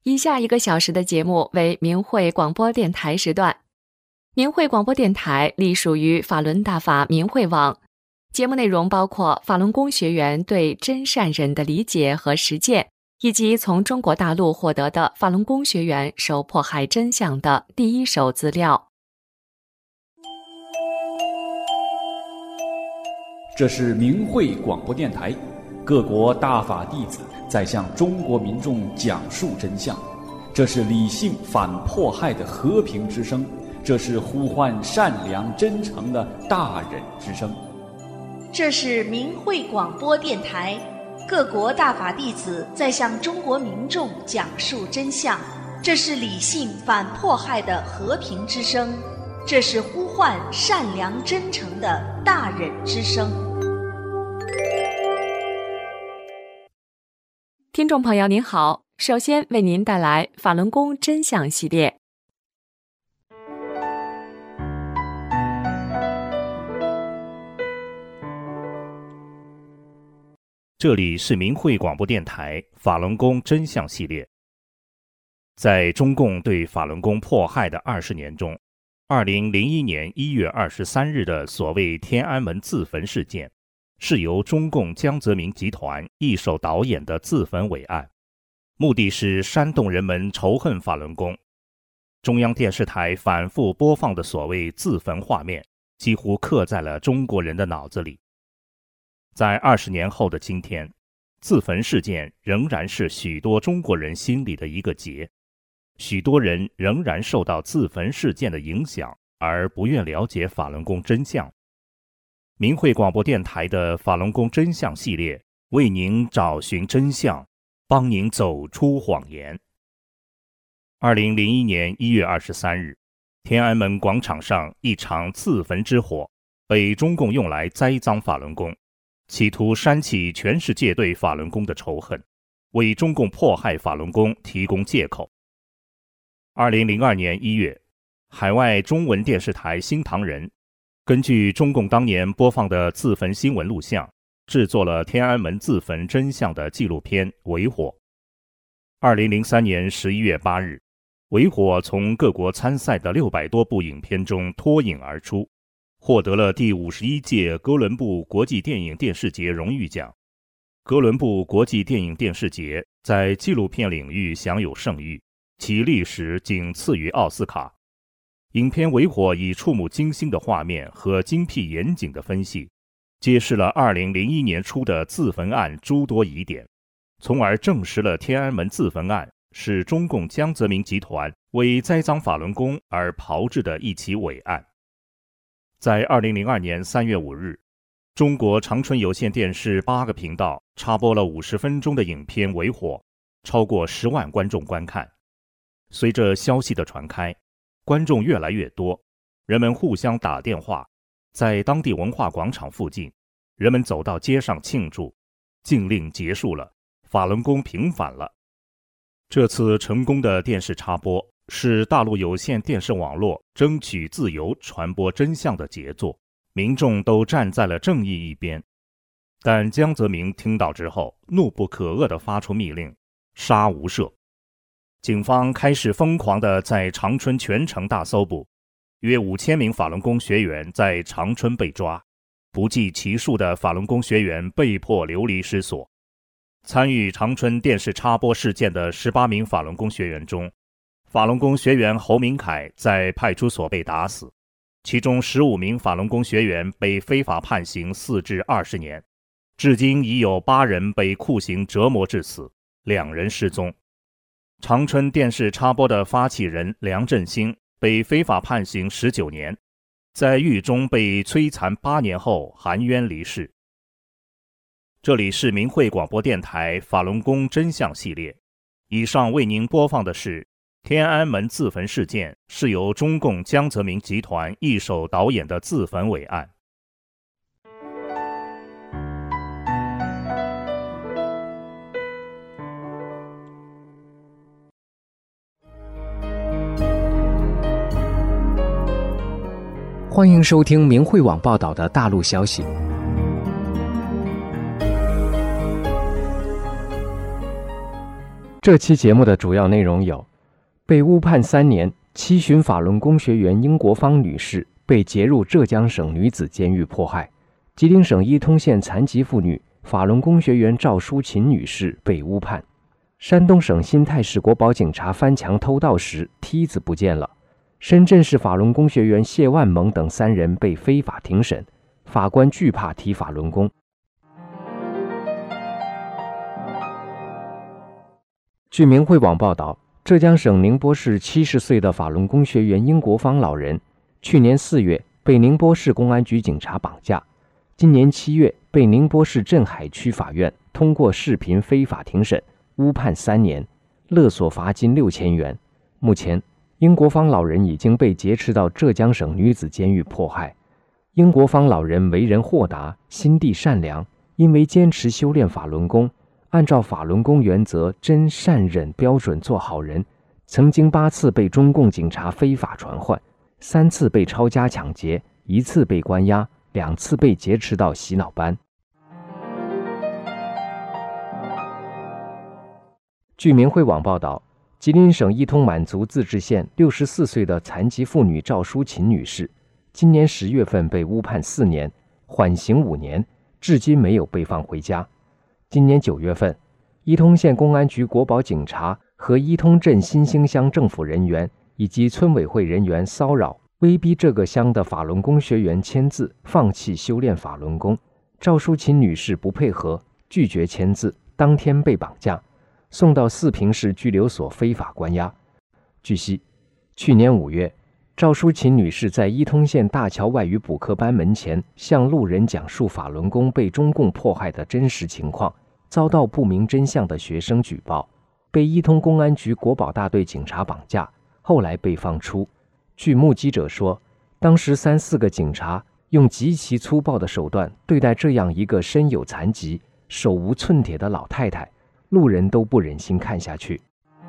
以下1个小时的节目为明慧广播电台时段。明慧广播电台隶属于法轮大法明慧网，节目内容包括法轮功学员对真善忍的理解和实践，以及从中国大陆获得的法轮功学员受迫害真相的第一手资料。 这是明慧广播电台，各国大法弟子在向中国民众讲述真相，这是理性反迫害的和平之声，这是呼唤善良真诚的大忍之声。 这是明慧广播电台，各国大法弟子在向中国民众讲述真相，这是理性反迫害的和平之声，这是呼唤善良真诚的大忍之声。 听众朋友您好，首先为您带来法轮功真相系列。 这里是明慧广播电台法轮功真相系列。在中共对法轮功迫害的20年中，2001年1月23日的所谓天安门自焚事件，是由中共江泽民集团一手导演的自焚伟案，目的是煽动人们仇恨法轮功。中央电视台反复播放的所谓自焚画面，几乎刻在了中国人的脑子里。在20年后的今天，自焚事件仍然是许多中国人心里的一个结，许多人仍然受到自焚事件的影响，而不愿了解法轮功真相。明慧广播电台的法轮功真相系列为您找寻真相，帮您走出谎言。2001年1月23日，天安门广场上一场自焚之火被中共用来栽赃法轮功，企图煽起全世界对法轮功的仇恨，为中共迫害法轮功提供借口。2002年1月，海外中文电视台新唐人根据中共当年播放的自焚新闻录像，制作了天安门自焚真相的纪录片《围火》。2003年11月8日，《围火》从各国参赛的600多部影片中脱颖而出，获得了第51届哥伦布国际电影电视节荣誉奖。哥伦布国际电影电视节在纪录片领域享有盛誉，其历史仅次于奥斯卡。影片《围火》以触目惊心的画面和精辟严谨的分析，揭示了2001年初的自焚案诸多疑点，从而证实了天安门自焚案是中共江泽民集团为栽赃法轮功而炮制的一起伪案。在2002年3月5日，中国长春有线电视8个频道插播了50分钟的影片《围火》，超过10万观众观看。随着消息的传开，观众越来越多，人们互相打电话，在当地文化广场附近，人们走到街上庆祝，禁令结束了，法轮功平反了。这次成功的电视插播是大陆有线电视网络争取自由传播真相的杰作，民众都站在了正义一边。但江泽民听到之后，怒不可遏地发出密令，杀无赦。警方开始疯狂地在长春全城大搜捕，约5000名法轮功学员在长春被抓，不计其数的法轮功学员被迫流离失所。参与长春电视插播事件的18名法轮功学员中，法轮功学员侯明凯在派出所被打死，其中15名法轮功学员被非法判刑4至20年，至今已有8人被酷刑折磨致死，2人失踪。长春电视插播的发起人梁振兴被非法判刑19年，在狱中被摧残8年后含冤离世。这里是明慧广播电台法轮功真相系列，以上为您播放的是天安门自焚事件是由中共江泽民集团一手导演的自焚伪案。 欢迎收听明慧网报道的大陆消息。 这期节目的主要内容有：被误判3年，7旬法轮功学员英国芳女士被劫入浙江省女子监狱迫害；吉林省伊通县残疾妇女法轮功学员赵淑琴女士被误判；山东省新泰市国保警察翻墙偷盗时梯子不见了；深圳市法轮功学员谢万萌等3人被非法庭审，法官惧怕提法轮功。据明慧网报道，浙江省宁波市70岁的法轮功学员殷国芳老人，去年4月被宁波市公安局警察绑架，今年7月被宁波市镇海区法院通过视频非法庭审，误判3年，勒索罚金6000元。目前，殷国芳老人已经被劫持到浙江省女子监狱迫害。殷国芳老人为人豁达，心地善良，因为坚持修炼法轮功，按照法轮功原则真善忍标准做好人，曾经8次被中共警察非法传唤，3次被抄家抢劫，1次被关押，2次被劫持到洗脑班。据明慧网报道，吉林省伊通满族自治县64岁的残疾妇女赵淑琴女士，今年10月份被误判4年，缓刑5年，至今没有被放回家。今年9月份，伊通县公安局国保警察和伊通镇新兴乡政府人员以及村委会人员骚扰、威逼这个乡的法轮功学员签字放弃修炼法轮功。赵淑琴女士不配合，拒绝签字，当天被绑架，送到四平市拘留所非法关押。据悉，去年5月，赵淑琴女士在伊通县大桥外语补课班门前向路人讲述法轮功被中共迫害的真实情况，遭到不明真相的学生举报，被伊通公安局国保大队警察绑架，后来被放出。据目击者说，当时3、4个警察用极其粗暴的手段对待这样一个身有残疾、手无寸铁的老太太，路人都不忍心看下去。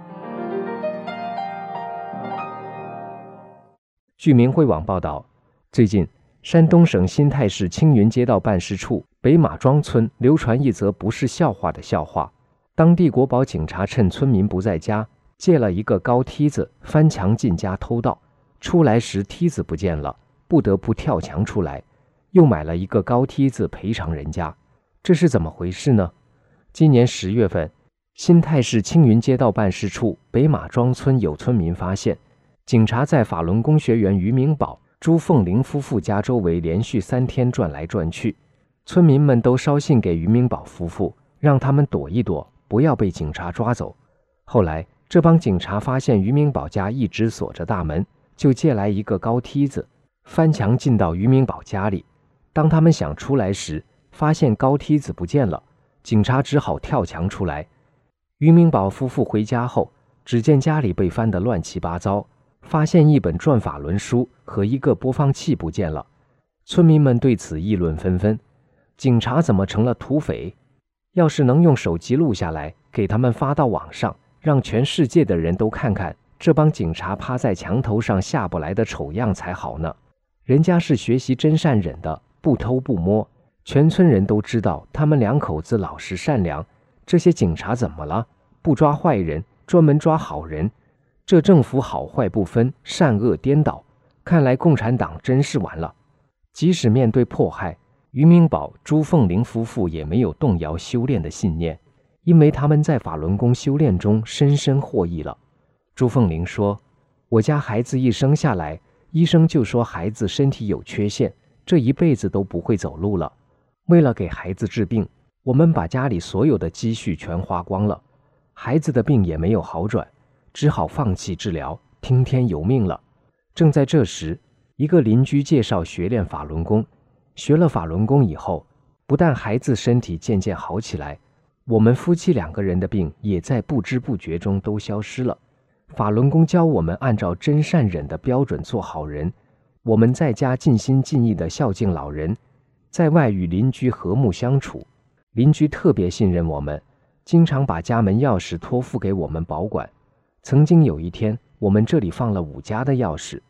据明慧网报道，最近山东省新泰市青云街道办事处北马庄村流传一则不是笑话的笑话。当地国保警察趁村民不在家，借了一个高梯子翻墙进家偷盗，出来时梯子不见了，不得不跳墙出来，又买了一个高梯子赔偿人家。这是怎么回事呢？今年10月份，新泰市青云街道办事处北马庄村有村民发现，警察在法轮功学员于明宝、朱凤玲夫妇家周围连续3天转来转去，村民们都捎信给于明宝夫妇，让他们躲一躲，不要被警察抓走。后来，这帮警察发现于明宝家一直锁着大门，就借来一个高梯子，翻墙进到于明宝家里。当他们想出来时，发现高梯子不见了，警察只好跳墙出来。于明宝夫妇回家后，只见家里被翻得乱七八糟，发现一本转法轮书和一个播放器不见了。村民们对此议论纷纷，警察怎么成了土匪？要是能用手机录下来，给他们发到网上，让全世界的人都看看这帮警察趴在墙头上下不来的丑样才好呢。人家是学习真善忍的，不偷不摸，全村人都知道他们2口子老实善良。这些警察怎么了？不抓坏人，专门抓好人。这政府好坏不分，善恶颠倒，看来共产党真是完了。即使面对迫害，于明宝、朱凤玲夫妇也没有动摇修炼的信念，因为他们在法轮功修炼中深深获益了。朱凤玲说，我家孩子一生下来，医生就说孩子身体有缺陷，这一辈子都不会走路了。为了给孩子治病，我们把家里所有的积蓄全花光了，孩子的病也没有好转，只好放弃治疗，听天由命了。正在这时，一个邻居介绍学练法轮功，学了法轮功以后，不但孩子身体渐渐好起来，我们夫妻2个人的病也在不知不觉中都消失了。法轮功教我们按照真善忍的标准做好人，我们在家尽心尽意地孝敬老人，在外与邻居和睦相处，邻居特别信任我们，经常把家门钥匙托付给我们保管。曾经有一天，我们这里放了5家的钥匙。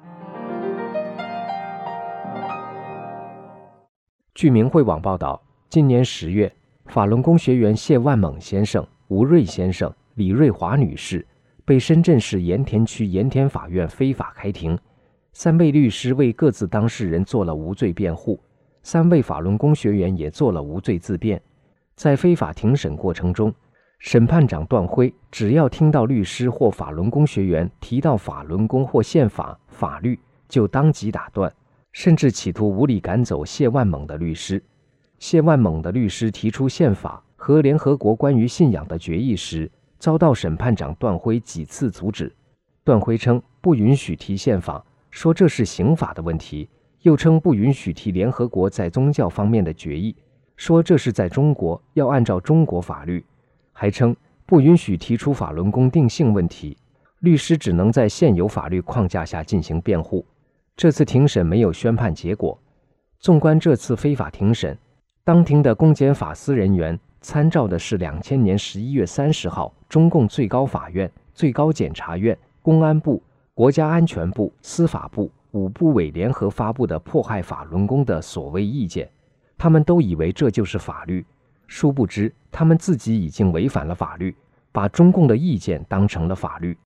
据明慧网报道，今年10月，法轮功学员谢万猛先生、吴瑞先生、 李瑞华女士被深圳市盐田区盐田法院非法开庭，3位律师为各自当事人做了无罪辩护，3位法轮功学员也做了无罪自辩。在非法庭审过程中，审判长段辉只要听到律师或法轮功学员提到法轮功或宪法、法律，就当即打断，甚至企图无理赶走谢万猛的律师。谢万猛的律师提出宪法和联合国关于信仰的决议时，遭到审判长段辉几次阻止。段辉称不允许提宪法，说这是刑法的问题，又称不允许提联合国在宗教方面的决议，说这是在中国要按照中国法律，还称不允许提出法轮功定性问题，律师只能在现有法律框架下进行辩护。这次庭审没有宣判结果。纵观这次非法庭审，当庭的公检法司人员参照的是2000年11月30号中共最高法院、最高检察院、公安部、国家安全部、司法部5部委联合发布的迫害法轮功的所谓意见，他们都以为这就是法律，殊不知他们自己已经违反了法律，把中共的意见当成了法律。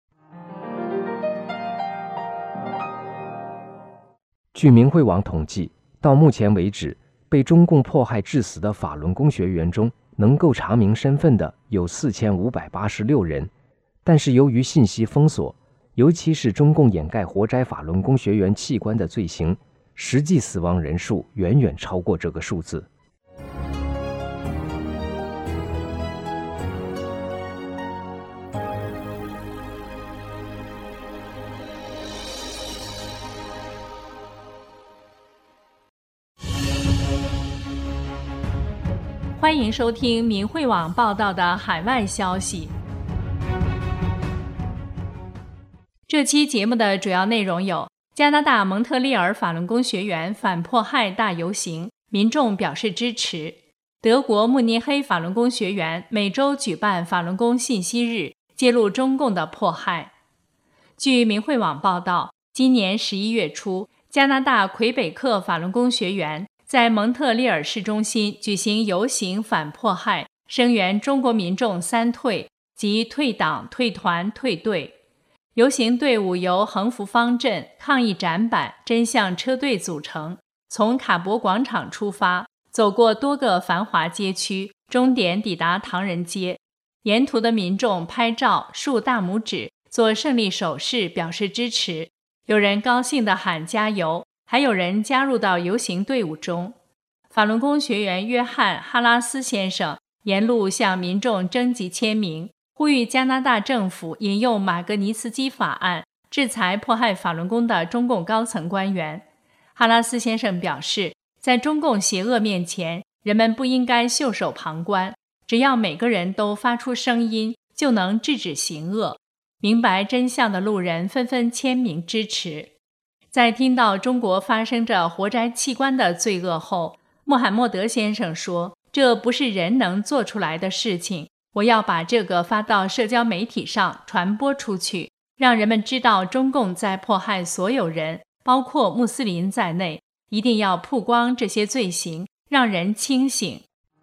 据明慧网统计，到目前为止，被中共迫害致死的法轮功学员中，能够查明身份的有4586人，但是由于信息封锁，尤其是中共掩盖活摘法轮功学员器官的罪行，实际死亡人数远远超过这个数字。 欢迎收听明慧网报道的海外消息。这期节目的主要内容有：加拿大蒙特利尔法轮功学员反迫害大游行，民众表示支持；德国慕尼黑法轮功学员每周举办法轮功信息日，揭露中共的迫害。据明慧网报道，今年11月初，加拿大魁北克法轮功学员在蒙特利尔市中心举行游行反迫害，声援中国民众3退，即退党、退团、退队。游行队伍由横幅方阵、抗议展板、真相车队组成，从卡博广场出发，走过多个繁华街区，终点抵达唐人街。沿途的民众拍照、竖大拇指、做胜利手势表示支持，有人高兴地喊加油，还有人加入到游行队伍中。法轮功学员约翰·哈拉斯先生沿路向民众征集签名，呼吁加拿大政府引用马格尼茨基法案，制裁迫害法轮功的中共高层官员。哈拉斯先生表示，在中共邪恶面前，人们不应该袖手旁观，只要每个人都发出声音，就能制止行恶。明白真相的路人纷纷签名支持。在听到中国发生着活摘器官的罪恶后，穆罕默德先生说，这不是人能做出来的事情，我要把这个发到社交媒体上传播出去，让人们知道中共在迫害所有人，包括穆斯林在内，一定要曝光这些罪行，让人清醒。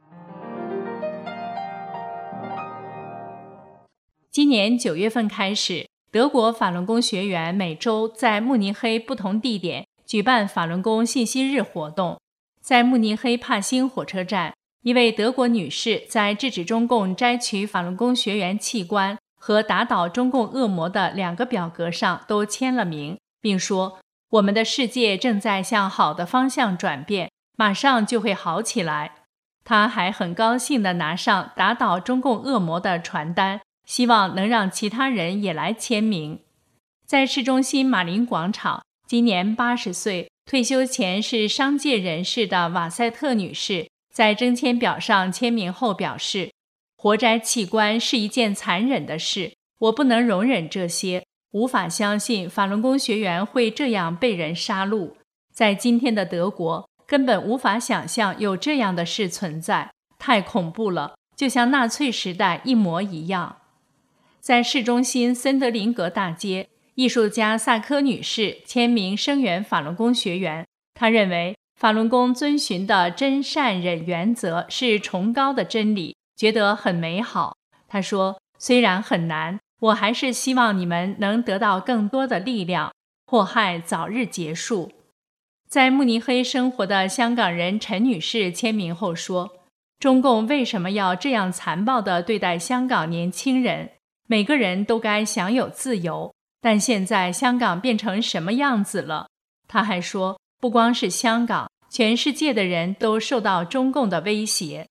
今年9月份开始，德国法轮功学员每周在慕尼黑不同地点举办法轮功信息日活动。在慕尼黑帕辛火车站，一位德国女士在制止中共摘取法轮功学员器官和打倒中共恶魔的2个表格上都签了名，并说，我们的世界正在向好的方向转变，马上就会好起来。她还很高兴地拿上打倒中共恶魔的传单，希望能让其他人也来签名。在市中心马林广场，今年80岁、退休前是商界人士的瓦塞特女士在征签表上签名后表示，活摘器官是一件残忍的事，我不能容忍这些，无法相信法轮功学员会这样被人杀戮。在今天的德国，根本无法想象有这样的事存在，太恐怖了，就像纳粹时代一模一样。在市中心森德林格大街，艺术家萨科女士签名声援法轮功学员。她认为法轮功遵循的真善忍原则是崇高的真理，觉得很美好。她说， 虽然很难，我还是希望你们能得到更多的力量，迫害早日结束。在慕尼黑生活的香港人陈女士签名后说，中共为什么要这样残暴地对待香港年轻人？每个人都该享有自由，但现在香港变成什么样子了？她还说，不光是香港，全世界的人都受到中共的威胁。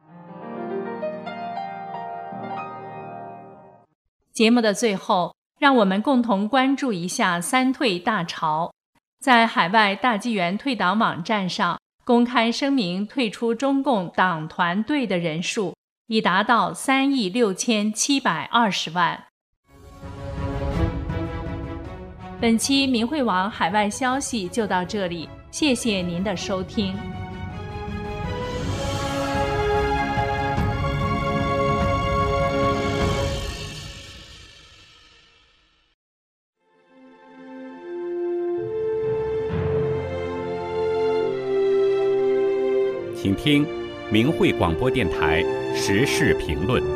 节目的最后，让我们共同关注一下三退大潮。在海外大纪元退党网站上公开声明退出中共党团队的人数已达到3.6720亿。本期明慧网海外消息就到这里，谢谢您的收听。 请听明慧广播电台时事评论。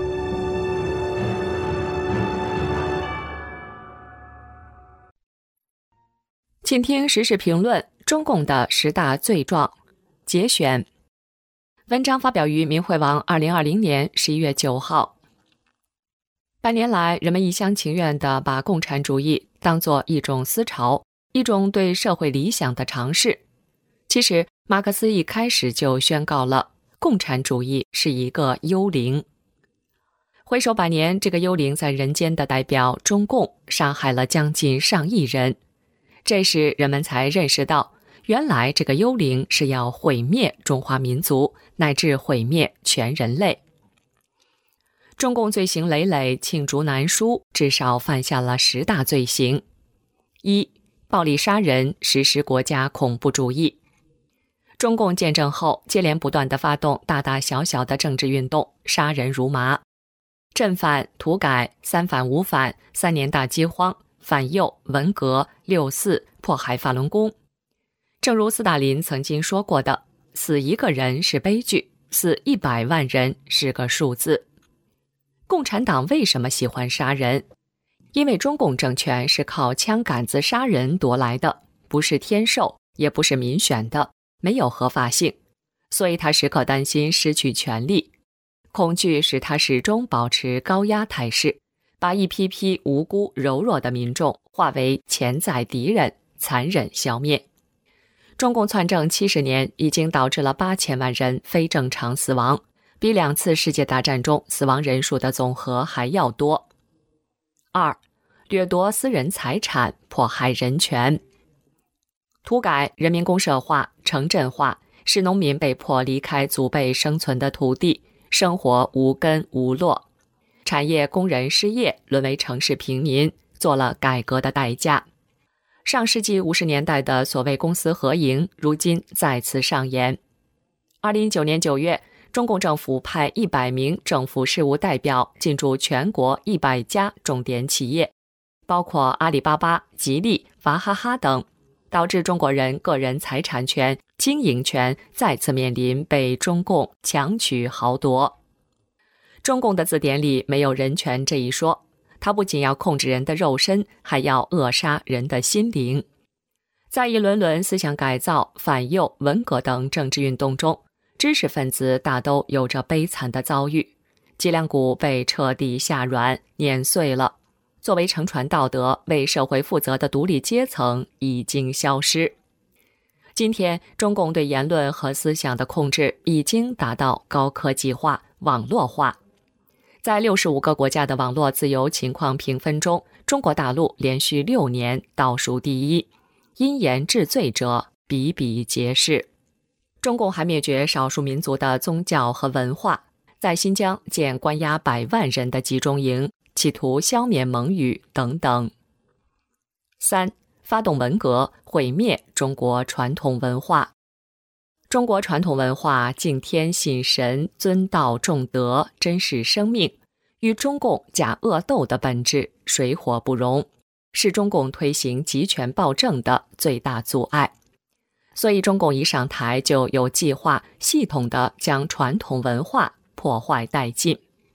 请听时事评论：中共的10大罪状节选。文章发表于明慧网2020年11月9号。半年来，人们一厢情愿地把共产主义当作一种思潮，一种对社会理想的尝试。其实，马克思一开始就宣告了，共产主义是一个幽灵。回首百年，这个幽灵在人间的代表中共杀害了将近上亿人。这时人们才认识到，原来这个幽灵是要毁灭中华民族，乃至毁灭全人类。中共罪行累累，罄竹难书，至少犯下了10大罪行。1. 暴力杀人，实施国家恐怖主义。中共建政后，接连不断地发动大大小小的政治运动，杀人如麻。镇反、土改、3反5反、3年大饥荒、反右、文革、6·4、迫害法轮功。正如斯大林曾经说过的，死一个人是悲剧，死100万人是个数字。共产党为什么喜欢杀人？因为中共政权是靠枪杆子杀人夺来的，不是天授，也不是民选的，没有合法性，所以他时刻担心失去权力。恐惧使他始终保持高压态势，把一批批无辜柔弱的民众化为潜在敌人，残忍消灭。中共篡政70年，已经导致了8000万人非正常死亡，比2次世界大战中死亡人数的总和还要多。2. 掠夺私人财产，迫害人权。土改、人民公社化、城镇化，使农民被迫离开祖辈生存的土地，生活无根无落。产业工人失业，沦为城市平民，做了改革的代价。上世纪50年代的所谓公私合营，如今再次上演。2019年9月，中共政府派100名政府事务代表进驻全国100家重点企业，包括阿里巴巴、吉利、娃哈哈等，导致中国人个人财产权、经营权再次面临被中共强取豪夺。中共的字典里没有人权这一说，它不仅要控制人的肉身，还要扼杀人的心灵。在一轮轮思想改造、反右、文革等政治运动中，知识分子大都有着悲惨的遭遇，脊梁骨被彻底下软碾碎了。作为承传道德、为社会负责的独立阶层已经消失。今天，中共对言论和思想的控制已经达到高科技化、网络化。在65个国家的网络自由情况评分中，中国大陆连续6年倒数第一，因言治罪者比比皆是。中共还灭绝少数民族的宗教和文化，在新疆建关押100万人的集中营，企图消灭蒙语等等。3. 发动文革，毁灭中国传统文化。中国传统文化敬天信神，尊道重德，珍视生命，与中共假恶斗的本质水火不容，是中共推行集权暴政的最大阻碍。所以中共一上台就有计划、系统地将传统文化破坏殆尽。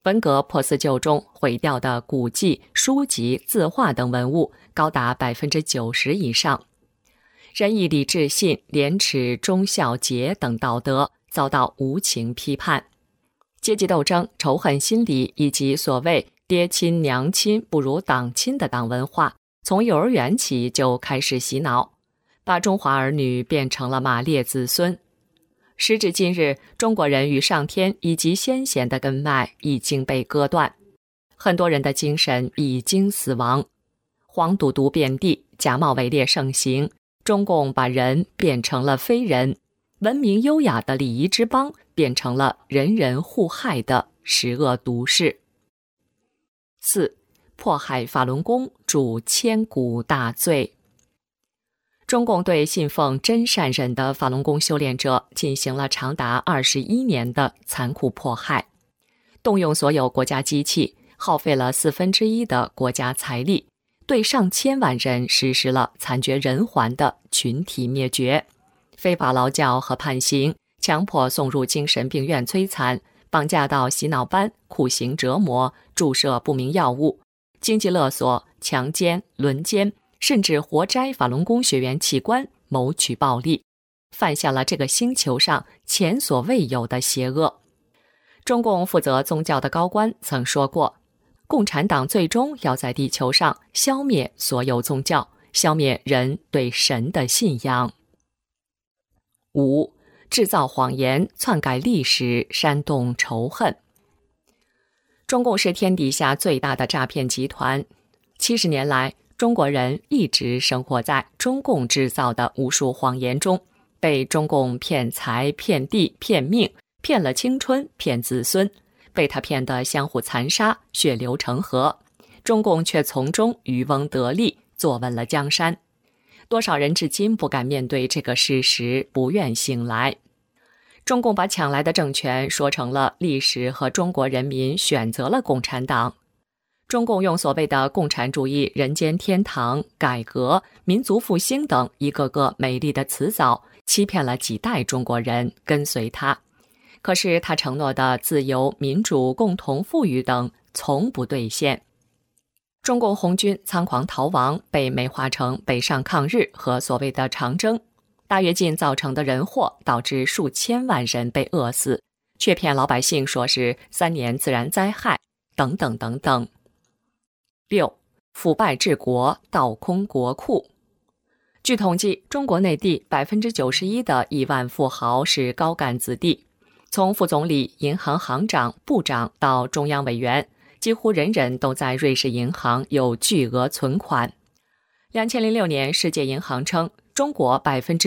文革破四旧中毁掉的古迹、书籍、字画等文物高达 90% 以上。仁义礼智信、廉耻忠孝节等道德遭到无情批判。阶级斗争、仇恨心理以及所谓爹亲娘亲不如党亲的党文化，从幼儿园起就开始洗脑，把中华儿女变成了马列子孙。时至今日，中国人与上天以及先贤的根脉已经被割断，很多人的精神已经死亡。黄赌毒遍地，假冒伪劣盛行，中共把人变成了非人，文明优雅的礼仪之邦变成了人人互害的十恶毒事。4. 迫害法轮功，铸千古大罪。中共对信奉真善忍的法轮功修炼者进行了长达21年的残酷迫害，动用所有国家机器，耗费了1/4的国家财力，对上千万人实施了惨绝人寰的群体灭绝，非法劳教和判刑，强迫送入精神病院摧残，绑架到洗脑班，酷刑折磨，注射不明药物，经济勒索，强奸、轮奸，甚至活摘法轮功学员器官，谋取暴利，犯下了这个星球上前所未有的邪恶。中共负责宗教的高官曾说过，共产党最终要在地球上消灭所有宗教，消灭人对神的信仰。5. 制造谎言，篡改历史，煽动仇恨。中共是天底下最大的诈骗集团，70年来，中国人一直生活在中共制造的无数谎言中，被中共骗财、骗地、骗命，骗了青春，骗子孙，被他骗得相互残杀，血流成河，中共却从中渔翁得利，坐稳了江山。多少人至今不敢面对这个事实，不愿醒来。中共把抢来的政权说成了历史和中国人民选择了共产党。中共用所谓的共产主义人间天堂、改革、民族复兴等一个个美丽的词藻，欺骗了几代中国人跟随他。可是他承诺的自由、民主、共同富裕等从不兑现。中共红军仓皇逃亡，被美化成北上抗日和所谓的长征。大跃进造成的人祸导致数千万人被饿死，却骗老百姓说是3年自然灾害，等等等等。6. 腐败治国，倒空国库。据统计，中国内地 91% 的亿万富豪是高干子弟，从副总理、银行行长、部长到中央委员，几乎人人都在瑞士银行有巨额存款。2006年，世界银行称，中国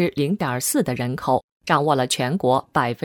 0.4% 的人口掌握了全国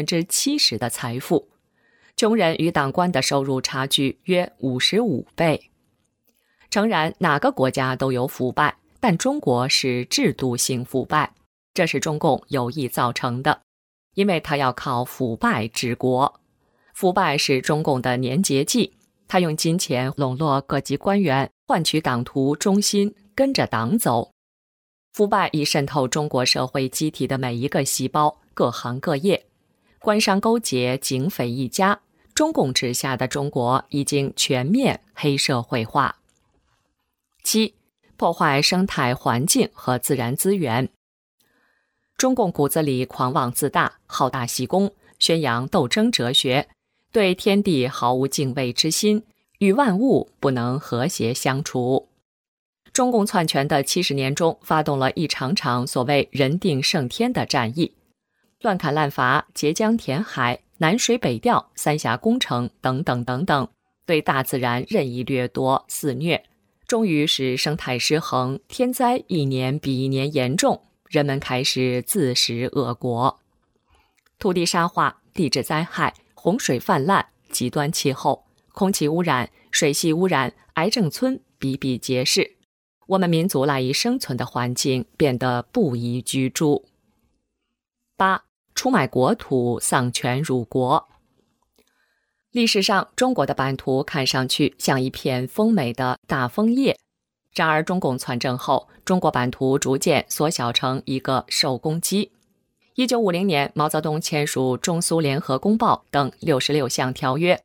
70% 的财富，穷人与党官的收入差距约55倍。诚然，哪个国家都有腐败，但中国是制度性腐败，这是中共有意造成的，因为他要靠腐败治国。腐败是中共的年节计，他用金钱笼络各级官员，换取党徒忠心，跟着党走。腐败已渗透中国社会机体的每一个细胞，各行各业，官商勾结，警匪一家，中共治下的中国已经全面黑社会化。7. 破坏生态环境和自然资源。中共骨子里狂妄自大，好大喜功，宣扬斗争哲学，对天地毫无敬畏之心，与万物不能和谐相处。中共篡权的70年中，发动了一场场所谓人定胜天的战役，乱砍滥伐、截江填海、南水北调、三峡工程等等等等，对大自然任意掠夺肆虐，终于使生态失衡，天灾一年比一年严重，人们开始自食恶果。土地沙化、地质灾害、洪水泛滥、极端气候、空气污染、水系污染、癌症村比比皆是，我们民族赖以生存的环境变得不宜居住。8. 出卖国土，丧权辱国。历史上，中国的版图看上去像一片丰美的大枫叶，然而中共篡政后，中国版图逐渐缩小成一个手工机。1950年，毛泽东签署中苏联合公报等66项条约，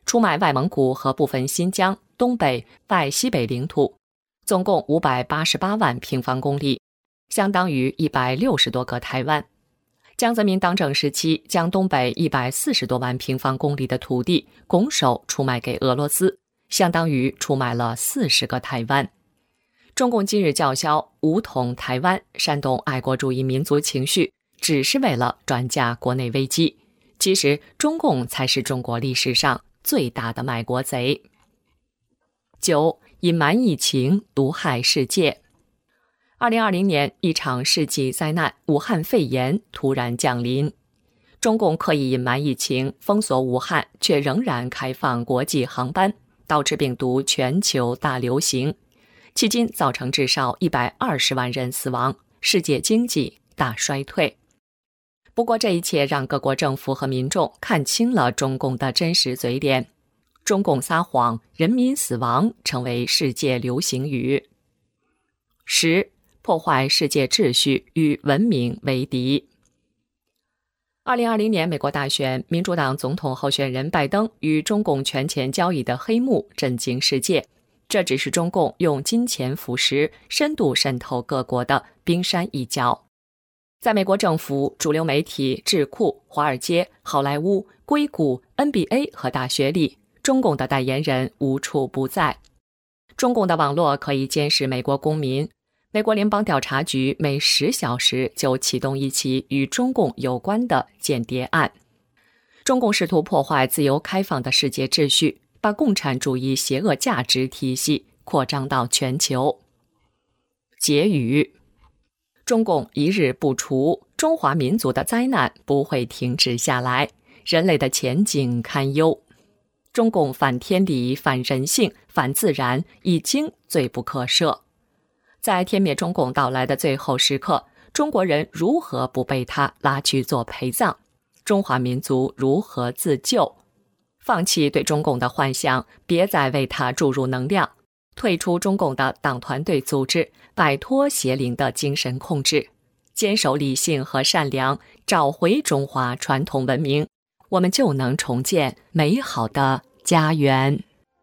出卖外蒙古和部分新疆、东北、外西北领土，总共588万平方公里，相当于160多个台湾。江泽民当政时期，将东北140多万平方公里的土地拱手出卖给俄罗斯，相当于出卖了40个台湾。中共今日叫嚣武统台湾，煽动爱国主义民族情绪，只是为了转嫁国内危机。其实中共才是中国历史上最大的卖国贼。9. 隐瞒疫情，毒害世界。2020年，一场世纪灾难武汉肺炎突然降临，中共刻意隐瞒疫情，封锁武汉，却仍然开放国际航班，导致病毒全球大流行，迄今造成至少120万人死亡，世界经济大衰退。不过这一切让各国政府和民众看清了中共的真实嘴脸，中共撒谎，人民死亡成为世界流行语。10. 破坏世界秩序，与文明为敌。2020年美国大选，民主党总统候选人拜登与中共权钱交易的黑幕震惊世界，这只是中共用金钱腐蚀、深度渗透各国的冰山一角。在美国政府、主流媒体、智库、华尔街、好莱坞、硅谷、NBA 和大学里，中共的代言人无处不在。中共的网络可以监视美国公民，美国联邦调查局每10小时就启动一起与中共有关的间谍案。中共试图破坏自由开放的世界秩序，把共产主义邪恶价值体系扩张到全球。结语：中共一日不除，中华民族的灾难不会停止下来，人类的前景堪忧。中共反天理、反人性、反自然，已经罪不可赦。在天灭中共到来的最后时刻，中国人如何不被他拉去做陪葬？中华民族如何自救？放弃对中共的幻想，别再为他注入能量，退出中共的党团队组织，摆脱邪灵的精神控制，坚守理性和善良，找回中华传统文明，我们就能重建美好的家园。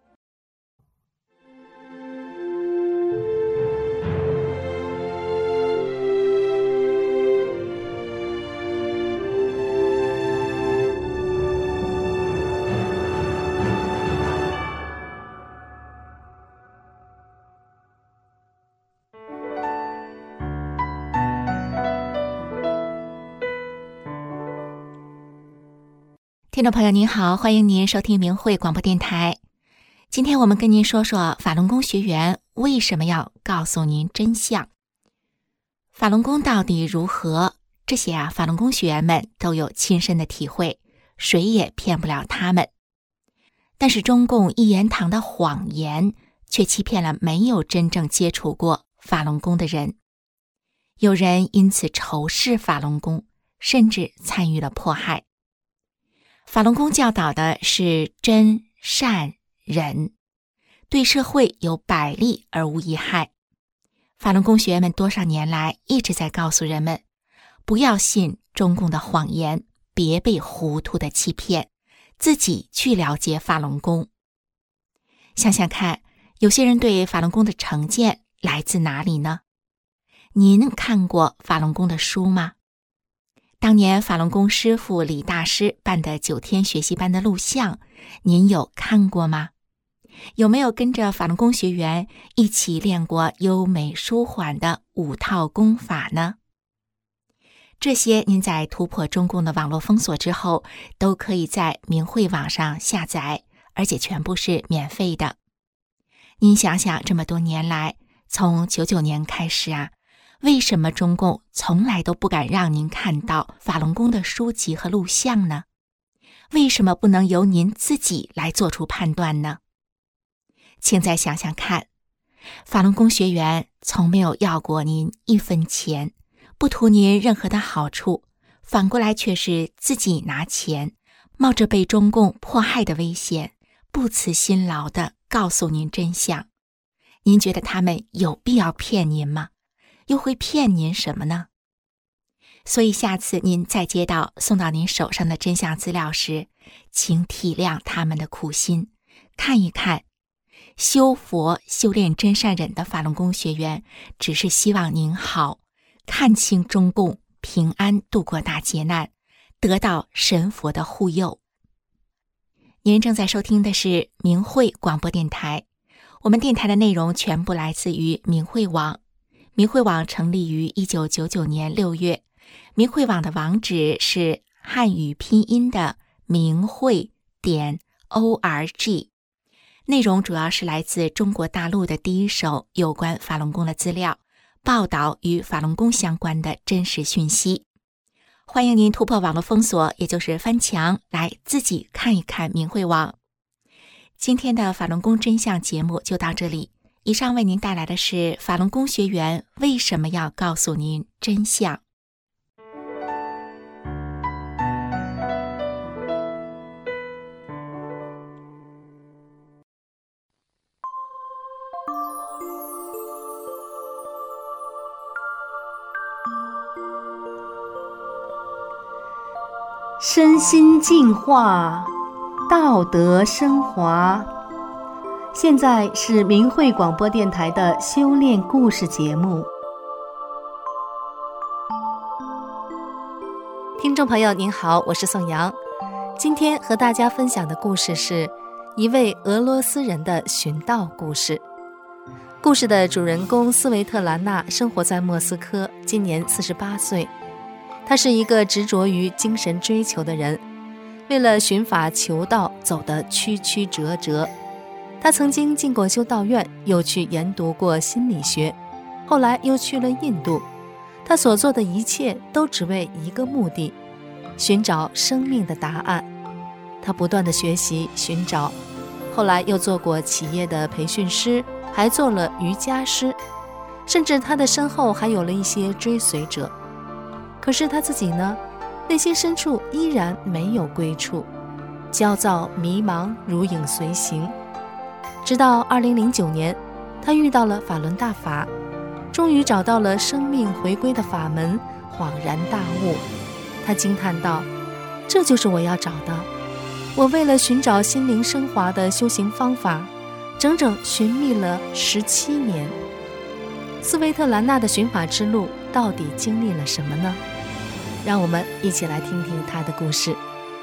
听众朋友您好，欢迎您收听明慧广播电台。今天我们跟您说说法轮功学员为什么要告诉您真相。法轮功到底如何？这些法轮功学员们都有亲身的体会，谁也骗不了他们。但是中共一言堂的谎言却欺骗了没有真正接触过法轮功的人。有人因此仇视法轮功，甚至参与了迫害。法轮功教导的是真、善、忍，对社会有百利而无一害。法轮功学员们多少年来一直在告诉人们，不要信中共的谎言，别被糊涂的欺骗，自己去了解法轮功。想想看，有些人对法轮功的成见来自哪里呢？您看过法轮功的书吗？当年法轮功师傅李大师办的9天学习班的录像，您有看过吗？有没有跟着法轮功学员一起练过优美舒缓的5套功法呢？这些您在突破中共的网络封锁之后，都可以在明慧网上下载，而且全部是免费的。您想想，这么多年来，从99年开始为什么中共从来都不敢让您看到法轮功的书籍和录像呢？为什么不能由您自己来做出判断呢？请再想想看，法轮功学员从没有要过您1分钱，不图您任何的好处，反过来却是自己拿钱，冒着被中共迫害的危险，不辞辛劳地告诉您真相。您觉得他们有必要骗您吗？又会骗您什么呢？所以下次您再接到送到您手上的真相资料时， 请体谅他们的苦心，看一看修佛修炼真善忍的法轮功学员，只是希望您好，看清中共，平安度过大劫难，得到神佛的护佑。您正在收听的是明慧广播电台，我们电台的内容全部来自于明慧网。明慧网成立于1999年6月，明慧网的网址是汉语拼音的明慧.org， 内容主要是来自中国大陆的第一手有关法轮功的资料，报道与法轮功相关的真实讯息。欢迎您突破网络封锁，也就是翻墙，来自己看一看明慧网。今天的法轮功真相节目就到这里，以上为您带来的是法轮功学员为什么要告诉您真相。 身心净化，道德升华。现在是明慧广播电台的修炼故事节目。 听众朋友您好，我是宋阳。今天和大家分享的故事是一位俄罗斯人的寻道故事。故事的主人公斯维特兰娜生活在莫斯科，今年48岁。他是一个执着于精神追求的人，为了寻法求道走得曲曲折折。他曾经进过修道院，又去研读过心理学，后来又去了印度。他所做的一切都只为一个目的，寻找生命的答案。他不断地学习寻找，后来又做过企业的培训师，还做了瑜伽师，甚至他的身后还有了一些追随者。可是他自己呢，内心深处依然没有归处，焦躁迷茫如影随形。直到2009年，他遇到了法轮大法，终于找到了生命回归的法门，恍然大悟。他惊叹道：这就是我要找的。我为了寻找心灵升华的修行方法，整整寻觅了17年。斯维特兰娜的寻法之路到底经历了什么呢？让我们一起来听听她的故事。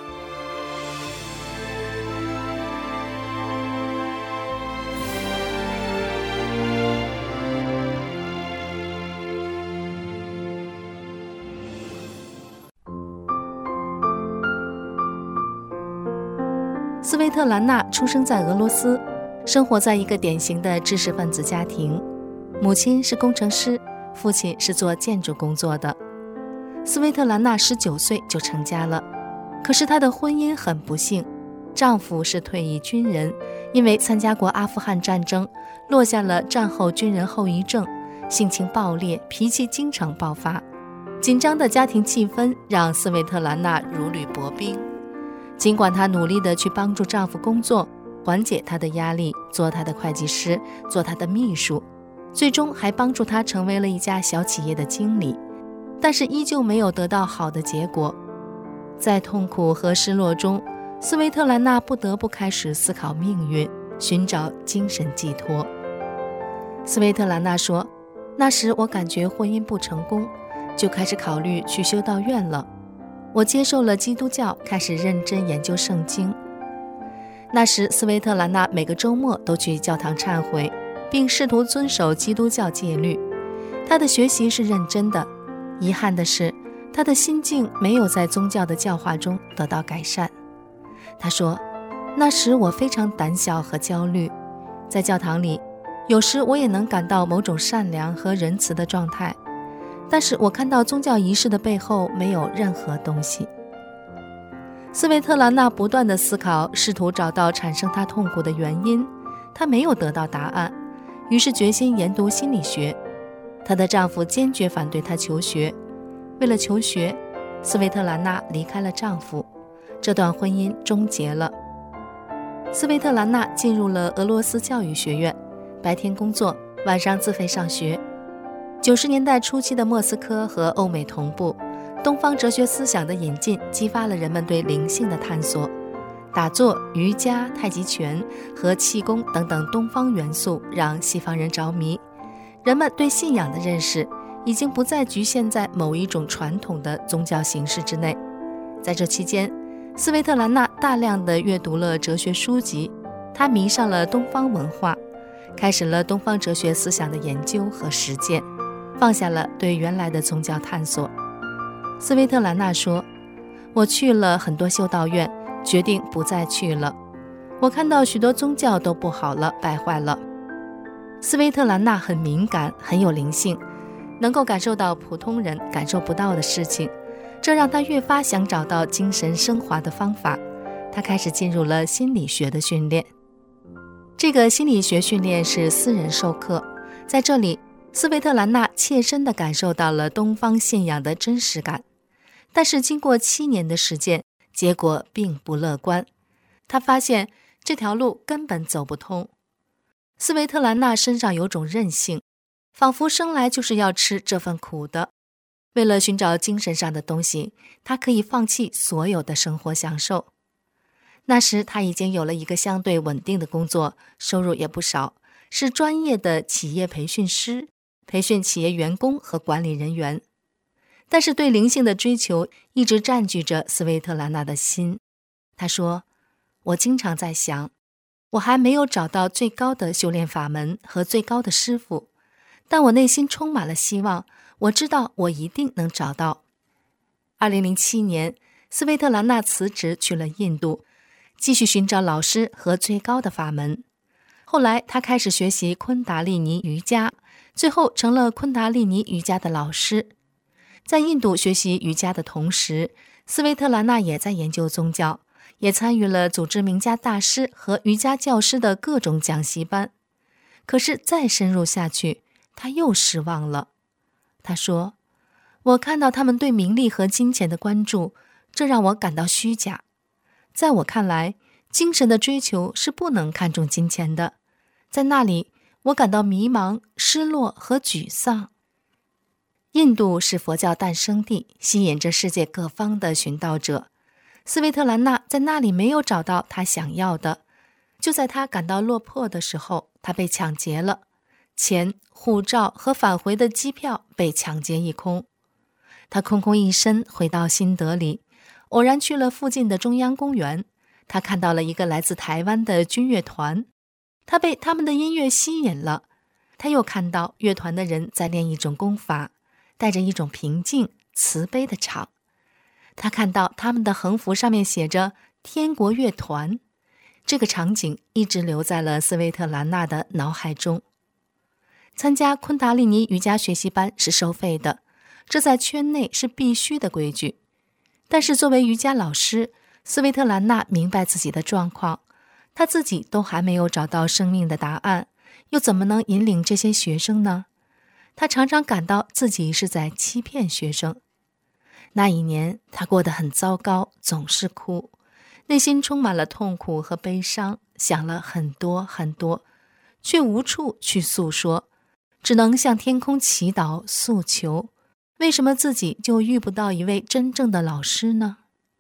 斯维特兰娜出生在俄罗斯，生活在一个典型的知识分子家庭，母亲是工程师，父亲是做建筑工作的。斯维特兰娜19岁就成家了，可是她的婚姻很不幸，丈夫是退役军人，因为参加过阿富汗战争，落下了战后军人后遗症，性情暴烈，脾气经常爆发。紧张的家庭气氛让斯维特兰娜如履薄冰。尽管她努力地去帮助丈夫工作，缓解他的压力，做他的会计师，做他的秘书，最终还帮助他成为了一家小企业的经理，但是依旧没有得到好的结果。在痛苦和失落中，斯维特兰娜不得不开始思考命运，寻找精神寄托。斯维特兰娜说，那时我感觉婚姻不成功，就开始考虑去修道院了。我接受了基督教，开始认真研究圣经。那时斯维特兰娜每个周末都去教堂忏悔，并试图遵守基督教戒律。她的学习是认真的，遗憾的是她的心境没有在宗教的教化中得到改善。她说，那时我非常胆小和焦虑，在教堂里有时我也能感到某种善良和仁慈的状态，但是我看到宗教仪式的背后没有任何东西。斯维特兰娜不断地思考，试图找到产生她痛苦的原因，她没有得到答案，于是决心研读心理学。她的丈夫坚决反对她求学，为了求学，斯维特兰娜离开了丈夫，这段婚姻终结了。斯维特兰娜进入了俄罗斯教育学院，白天工作，晚上自费上学。90年代初期的莫斯科和欧美同步，东方哲学思想的引进激发了人们对灵性的探索， 打坐、瑜伽、太极拳和气功等等东方元素让西方人着迷，人们对信仰的认识已经不再局限在某一种传统的宗教形式之内。在这期间，斯维特兰娜大量地阅读了哲学书籍，她迷上了东方文化，开始了东方哲学思想的研究和实践，放下了对原来的宗教探索。斯维特兰娜说，我去了很多修道院，决定不再去了。我看到许多宗教都不好了，败坏了。斯维特兰娜很敏感，很有灵性，能够感受到普通人感受不到的事情，这让她越发想找到精神升华的方法。她开始进入了心理学的训练。这个心理学训练是私人授课，在这里，斯维特兰娜切身地感受到了东方信仰的真实感。但是经过7年的实践，结果并不乐观。她发现这条路根本走不通。斯维特兰娜身上有种韧性，仿佛生来就是要吃这份苦的。为了寻找精神上的东西，她可以放弃所有的生活享受。那时她已经有了一个相对稳定的工作，收入也不少，是专业的企业培训师，培训企业员工和管理人员。但是对灵性的追求一直占据着斯维特兰娜的心。她说，我经常在想，我还没有找到最高的修炼法门和最高的师傅，但我内心充满了希望，我知道我一定能找到。2007年，斯维特兰娜辞职去了印度，继续寻找老师和最高的法门。后来她开始学习昆达利尼瑜伽，最后成了昆达利尼瑜伽的老师。在印度学习瑜伽的同时，斯维特兰娜也在研究宗教，也参与了组织名家大师和瑜伽教师的各种讲习班。可是再深入下去，她又失望了。她说，我看到他们对名利和金钱的关注，这让我感到虚假。在我看来，精神的追求是不能看重金钱的。在那里，我感到迷茫、失落和沮丧。印度是佛教诞生地，吸引着世界各方的寻道者。斯维特兰娜在那里没有找到她想要的。就在她感到落魄的时候，她被抢劫了，钱、护照和返回的机票被抢劫一空。她空空一身回到新德里，偶然去了附近的中央公园。她看到了一个来自台湾的军乐团，她被他们的音乐吸引了。她又看到乐团的人在练一种功法，带着一种平静、慈悲的唱。他看到他们的横幅上面写着“天国乐团”，这个场景一直留在了斯维特兰娜的脑海中。参加昆达利尼瑜伽学习班是收费的，这在圈内是必须的规矩。但是作为瑜伽老师，斯维特兰娜明白自己的状况，她自己都还没有找到生命的答案，又怎么能引领这些学生呢？他常常感到自己是在欺骗学生。那一年，他过得很糟糕，总是哭，内心充满了痛苦和悲伤，想了很多很多，却无处去诉说，只能向天空祈祷诉求。为什么自己就遇不到一位真正的老师呢？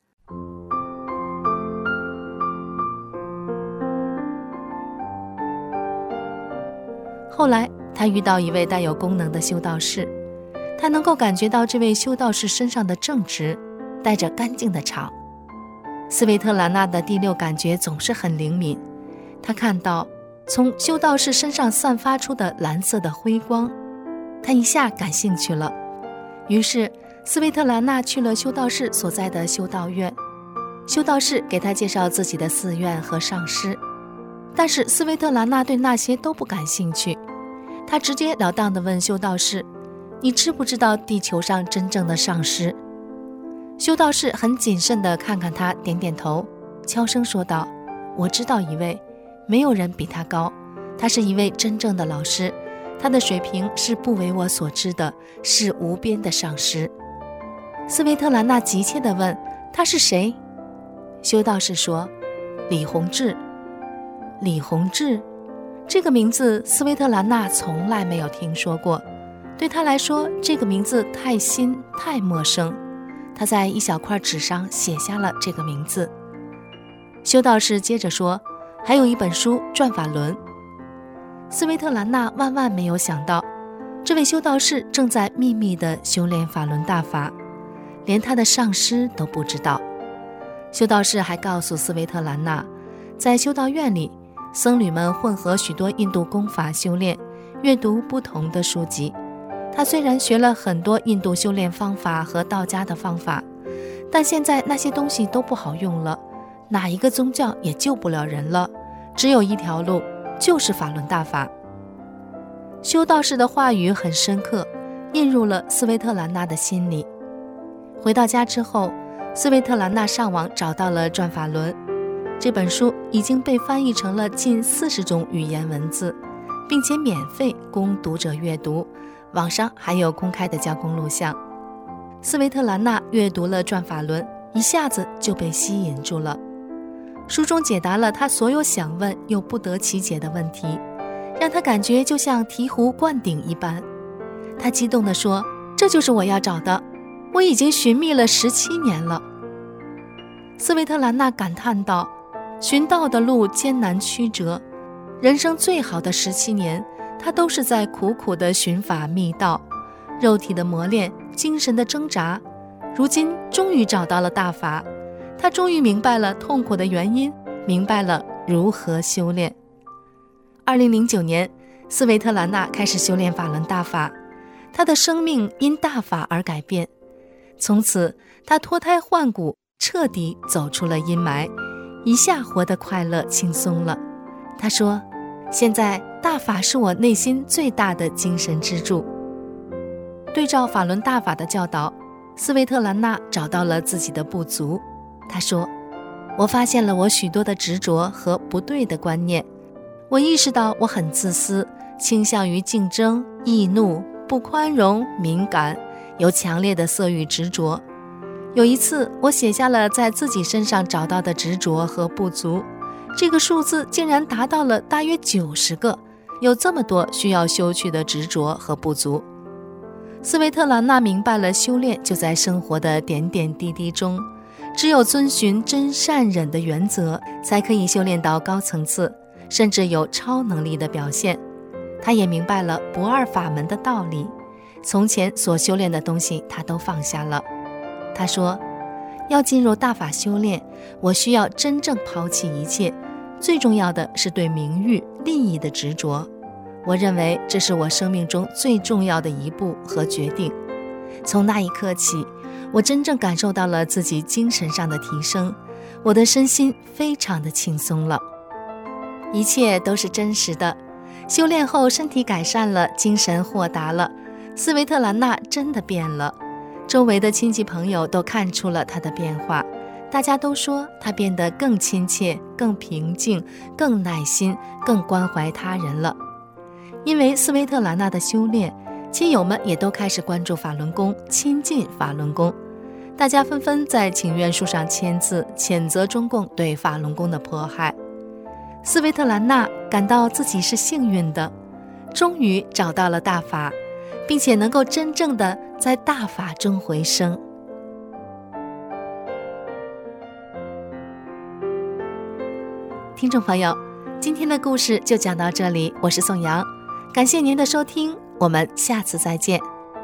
后来他遇到一位带有功能的修道士，他能够感觉到这位修道士身上的正直，带着干净的肠。斯维特兰娜的第六感觉总是很灵敏，他看到从修道士身上散发出的蓝色的辉光，他一下感兴趣了。于是斯维特兰娜去了修道士所在的修道院，修道士给他介绍自己的寺院和上师，但是斯维特兰娜对那些都不感兴趣。他直截了当地问修道士，你知不知道地球上真正的上师？修道士很谨慎地看看他，点点头，悄声说道，我知道一位，没有人比他高，他是一位真正的老师，他的水平是不为我所知的，是无边的上师。斯维特兰娜急切地问，他是谁？修道士说，李洪志。李洪志这个名字斯维特兰娜从来没有听说过，对她来说这个名字太新太陌生。她在一小块纸上写下了这个名字。 修道士接着说，还有一本书《转法轮》。斯维特兰娜万万没有想到，这位修道士正在秘密地修炼法轮大法，连他的上师都不知道。修道士还告诉斯维特兰娜，在修道院里，僧侣们混合许多印度功法修炼，阅读不同的书籍。他虽然学了很多印度修炼方法和道家的方法，但现在那些东西都不好用了，哪一个宗教也救不了人了，只有一条路，就是法轮大法。修道士的话语很深刻，印入了斯维特兰娜的心里。回到家之后，斯维特兰娜上网找到了《转法轮》这本书，已经被翻译成了近40种语言文字，并且免费供读者阅读，网上还有公开的教工录像。斯维特兰娜阅读了《转法轮》，一下子就被吸引住了。书中解答了她所有想问又不得其解的问题，让她感觉就像醍醐灌顶一般。她激动地说，这就是我要找的，我已经寻觅了17年了。斯维特兰娜感叹道，寻道的路艰难曲折，人生最好的17年，她都是在苦苦地寻法觅道，肉体的磨练，精神的挣扎，如今终于找到了大法。她终于明白了痛苦的原因，明白了如何修炼。2009年，斯维特兰娜开始修炼法轮大法，她的生命因大法而改变。从此，她脱胎换骨，彻底走出了阴霾，一下活得快乐轻松了。她说，现在大法是我内心最大的精神支柱。对照法轮大法的教导，斯维特兰娜找到了自己的不足。她说，我发现了我许多的执着和不对的观念，我意识到我很自私，倾向于竞争、易怒、不宽容、敏感，有强烈的色欲执着。有一次，我写下了在自己身上找到的执着和不足，这个数字竟然达到了大约90个，有这么多需要修去的执着和不足。斯维特兰娜明白了，修炼就在生活的点点滴滴中，只有遵循真善忍的原则，才可以修炼到高层次，甚至有超能力的表现。她也明白了不二法门的道理，从前所修炼的东西她都放下了。她说，要进入大法修炼，我需要真正抛弃一切，最重要的是对名誉、利益的执着。我认为这是我生命中最重要的一步和决定。从那一刻起，我真正感受到了自己精神上的提升，我的身心非常的轻松了。一切都是真实的。修炼后身体改善了，精神豁达了，斯维特兰娜真的变了。周围的亲戚朋友都看出了她的变化，大家都说她变得更亲切、更平静、更耐心、更关怀他人了。因为斯维特兰娜的修炼，亲友们也都开始关注法轮功，亲近法轮功。大家纷纷在请愿书上签字，谴责中共对法轮功的迫害。斯维特兰娜感到自己是幸运的，终于找到了大法，并且能够真正的在大法中回生。听众朋友，今天的故事就讲到这里，我是宋阳，感谢您的收听，我们下次再见。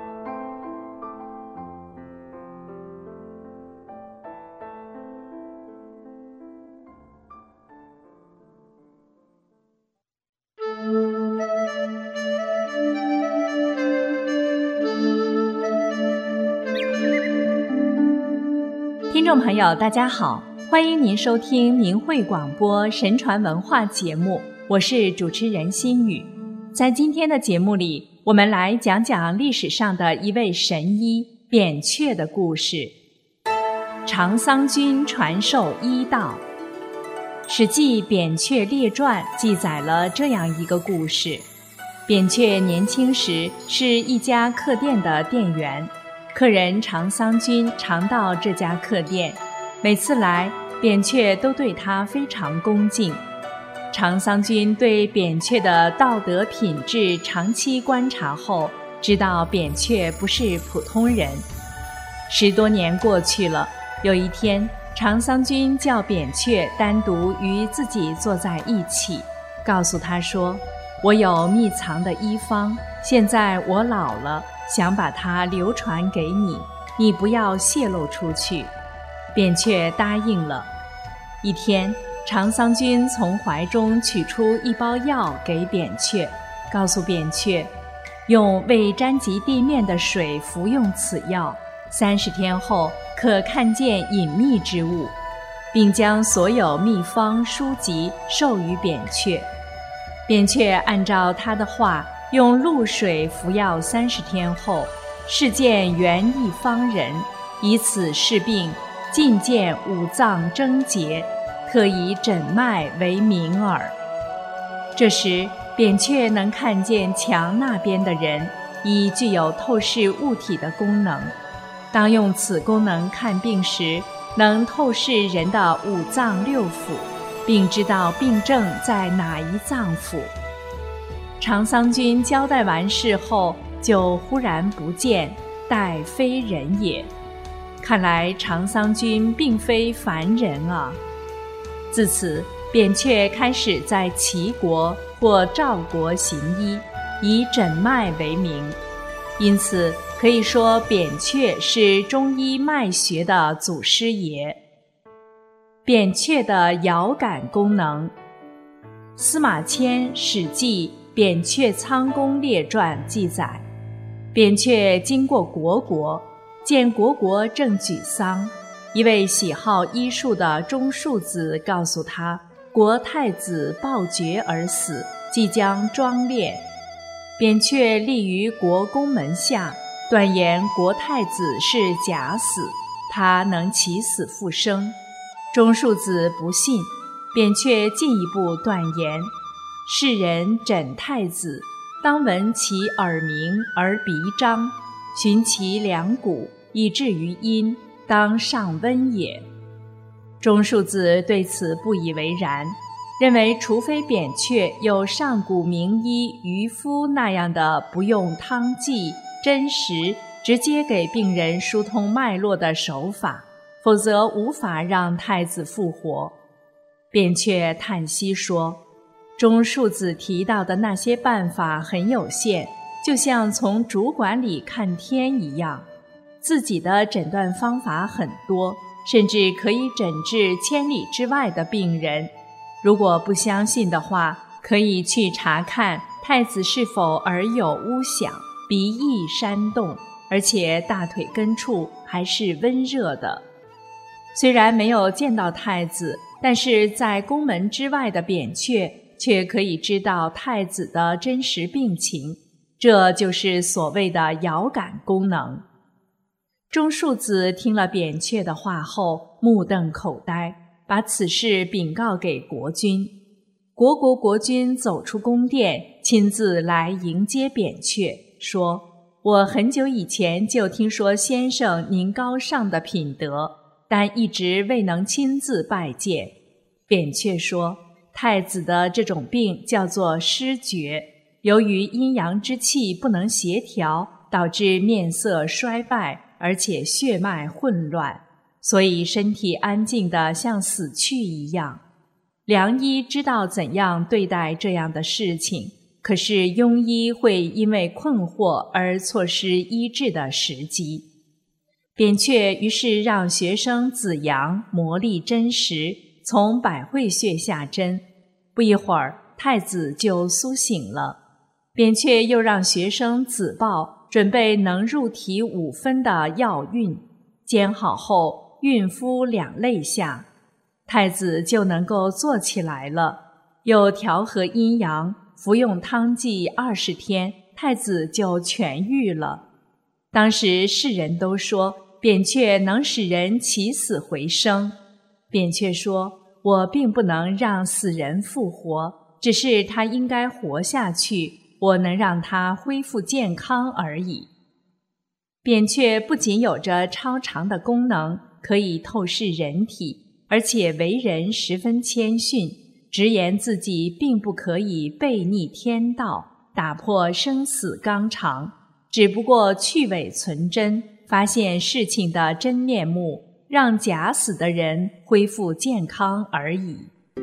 听众朋友大家好，欢迎您收听明慧广播神传文化节目，我是主持人心雨。在今天的节目里，我们来讲讲历史上的一位神医扁鹊的故事。长桑君传授医道。史记扁鹊列传记载了这样一个故事。扁鹊年轻时是一家客店的店员，客人长桑君常到这家客店，每次来，扁鹊都对他非常恭敬。长桑君对扁鹊的道德品质长期观察后，知道扁鹊不是普通人。10多年过去了，有一天， 长桑君叫扁鹊单独与自己坐在一起，告诉他说：“我有秘藏的医方，现在我老了，想把它流传给你，你不要泄露出去。”扁鹊答应了。一天，长桑君从怀中取出一包药给扁鹊，告诉扁鹊，用未沾及地面的水服用此药，30天后可看见隐秘之物，并将所有秘方书籍授予扁鹊。扁鹊按照他的话，用露水服药30天后，试见原一方人，以此治病，尽见五脏症结，特以诊脉为名耳。这时扁鹊能看见墙那边的人，已具有透视物体的功能。当用此功能看病时，能透视人的五脏六腑，并知道病症在哪一脏腑。长桑君交代完事后，就忽然不见，殆非人也。看来长桑君并非凡人啊。自此，扁鹊开始在齐国或赵国行医，以诊脉为名，因此可以说扁鹊是中医脉学的祖师爷。扁鹊的遥感功能，司马迁《史记·扁鹊仓公列传》记载，扁鹊经过虢国，见虢国正举丧，一位喜好医术的中庶子告诉他，国太子暴绝而死，即将庄殓。扁鹊立于国宫门下，断言国太子是假死，他能起死复生。中庶子不信，扁鹊进一步断言，世人诊太子，当闻其耳鸣而鼻张，寻其两骨，以至于阴，当上温也。中庶子对此不以为然，认为除非扁鹊有上古名医渔夫那样的不用汤剂、针石，直接给病人疏通脉络的手法，否则无法让太子复活。扁鹊叹息说，中庶子提到的那些办法很有限，就像从主管里看天一样，自己的诊断方法很多，甚至可以诊治千里之外的病人。如果不相信的话，可以去查看太子是否耳有呜响，鼻翼扇动，而且大腿根处还是温热的。虽然没有见到太子，但是在宫门之外的扁鹊却可以知道太子的真实病情，这就是所谓的遥感功能。中庶子听了扁鹊的话后，目瞪口呆，把此事禀告给国君。虢国国君走出宫殿，亲自来迎接扁鹊，说：“我很久以前就听说先生您高尚的品德，但一直未能亲自拜见。”扁鹊说，太子的这种病叫做失厥，由于阴阳之气不能协调，导致面色衰败，而且血脉混乱，所以身体安静得像死去一样。良医知道怎样对待这样的事情，可是庸医会因为困惑而错失医治的时机。扁鹊于是让学生子阳磨砺针石，从百会穴下针，不一会儿太子就苏醒了。扁鹊又让学生子豹准备能入体5分的药鬟，煎好后孕敷2肋下，太子就能够坐起来了。又调和阴阳，服用汤剂20天，太子就痊愈了。当时世人都说扁鹊能使人起死回生。扁鹊说，我并不能让死人复活，只是他应该活下去，我能让他恢复健康而已。扁鹊不仅有着超常的功能，可以透视人体，而且为人十分谦逊，直言自己并不可以背逆天道，打破生死纲常，只不过去伪存真，发现事情的真面目， 让假死的人恢复健康而已。